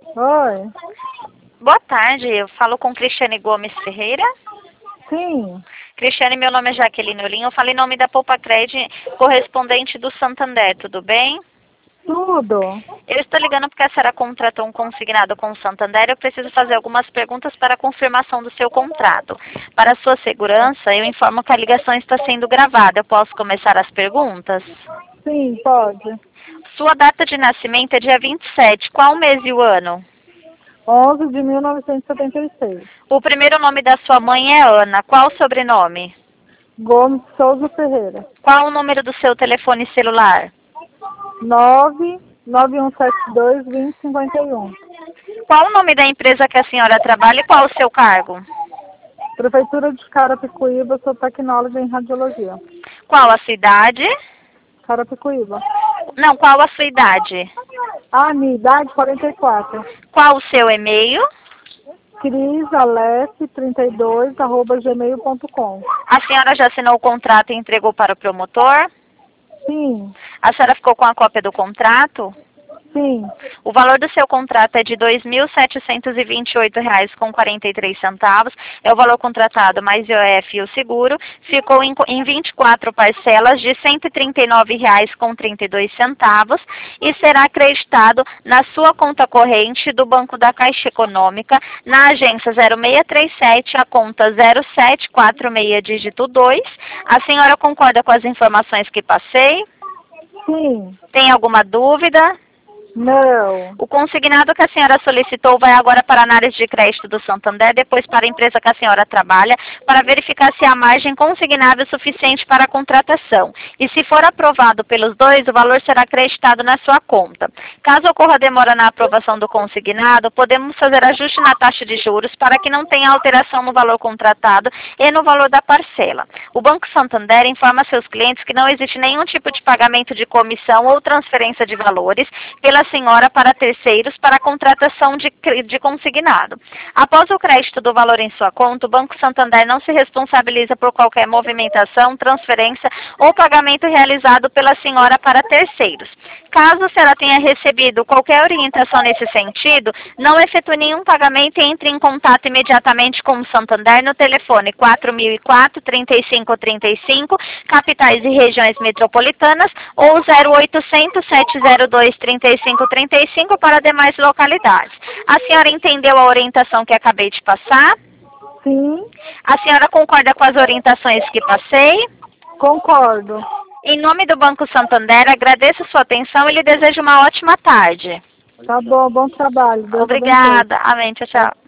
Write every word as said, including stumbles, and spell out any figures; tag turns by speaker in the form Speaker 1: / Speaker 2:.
Speaker 1: Oi.
Speaker 2: Boa tarde, eu falo com Cristiane Gomes Ferreira.
Speaker 1: Sim.
Speaker 2: Cristiane, meu nome é Jaqueline Olinho, eu falo em nome da Poupa Cred, correspondente do Santander, tudo bem?
Speaker 1: Tudo.
Speaker 2: Eu estou ligando porque a senhora contratou um consignado com o Santander, eu preciso fazer algumas perguntas para a confirmação do seu contrato. Para a sua segurança, eu informo que a ligação está sendo gravada. Eu posso começar as perguntas?
Speaker 1: Sim, pode.
Speaker 2: Sua data de nascimento é dia vinte e sete, qual o mês e o ano?
Speaker 1: onze de mil novecentos e setenta e seis.
Speaker 2: O primeiro nome da sua mãe é Ana, qual o sobrenome?
Speaker 1: Gomes Souza Ferreira.
Speaker 2: Qual o número do seu telefone celular?
Speaker 1: nove nove um sete dois, dois zero cinco um.
Speaker 2: Qual o nome da empresa que a senhora trabalha e qual o seu cargo?
Speaker 1: Prefeitura de Carapicuíba, sou tecnóloga em radiologia.
Speaker 2: Qual a sua idade?
Speaker 1: Carapicuíba.
Speaker 2: Não, qual a sua idade?
Speaker 1: Ah, minha idade, quarenta e quatro.
Speaker 2: Qual o seu e-mail?
Speaker 1: crisaleste trinta e dois, arroba gmail ponto com.
Speaker 2: A senhora já assinou o contrato e entregou para o promotor?
Speaker 1: Sim,
Speaker 2: A senhora ficou com a cópia do contrato?
Speaker 1: sim.
Speaker 2: O valor do seu contrato é de dois mil setecentos e vinte e oito reais com quarenta e três centavos. É o valor contratado mais I O F e o seguro. Ficou em, em vinte e quatro parcelas de cento e trinta e nove reais com trinta e dois centavos e será acreditado na sua conta corrente do Banco da Caixa Econômica, na agência zero seis três sete, a conta zero sete quatro seis, dígito dois. A senhora concorda com as informações que passei?
Speaker 1: Sim.
Speaker 2: Tem alguma dúvida?
Speaker 1: Não.
Speaker 2: O consignado que a senhora solicitou vai agora para a análise de crédito do Santander, depois para a empresa que a senhora trabalha, para verificar se a margem consignável é suficiente para a contratação. E se for aprovado pelos dois, o valor será acreditado na sua conta. Caso ocorra demora na aprovação do consignado, podemos fazer ajuste na taxa de juros para que não tenha alteração no valor contratado e no valor da parcela. O Banco Santander informa seus clientes que não existe nenhum tipo de pagamento de comissão ou transferência de valores pela senhora para terceiros para a contratação de, de consignado. Após o crédito do valor em sua conta, o Banco Santander não se responsabiliza por qualquer movimentação, transferência ou pagamento realizado pela senhora para terceiros. Caso a senhora tenha recebido qualquer orientação nesse sentido, não efetue nenhum pagamento e entre em contato imediatamente com o Santander no telefone quatro mil e quatro, trinta e cinco trinta e cinco, capitais e regiões metropolitanas, ou zero oitocentos, sete zero dois, trinta e cinco trinta e cinco para demais localidades. A senhora entendeu a orientação que acabei de passar?
Speaker 1: Sim.
Speaker 2: A senhora concorda com as orientações que passei?
Speaker 1: Concordo.
Speaker 2: Em nome do Banco Santander, agradeço sua atenção e lhe desejo uma ótima tarde.
Speaker 1: Tá bom, bom trabalho. Deus
Speaker 2: Obrigada. Amém. Tchau, tchau.